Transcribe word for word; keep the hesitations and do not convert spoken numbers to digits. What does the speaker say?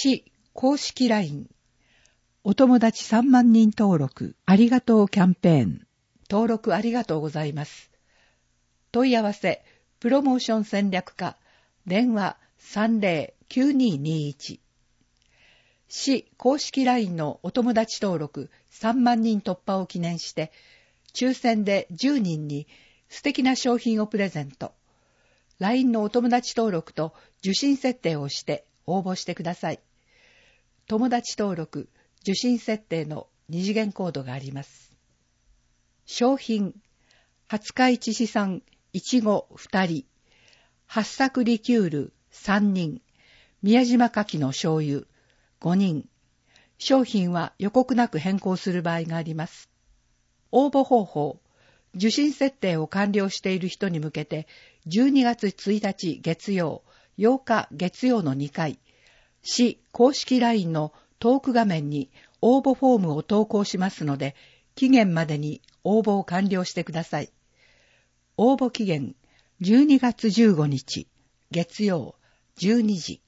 市公式 ライン お友達さんまんにん登録ありがとうキャンペーン。登録ありがとうございます。問い合わせプロモーション戦略課電話 さんぜろきゅうにーにーいち。市公式 ライン のお友達登録さんまんにん突破を記念して抽選でじゅうにんに素敵な商品をプレゼント。ライン のお友達登録と受信設定をして応募してください。友達登録、受信設定の二次元コードがあります。商品、廿日市市産いちごふたり、八作リキュールさんにん、宮島牡蠣の醤油ごにん。商品は予告なく変更する場合があります。応募方法、受信設定を完了している人に向けてじゅうにがつついたち月曜、ようか月曜のにかい、市公式 ライン のトーク画面に応募フォームを投稿しますので、期限までに応募を完了してください。応募期限じゅうにがつじゅうごにち月曜じゅうにじ。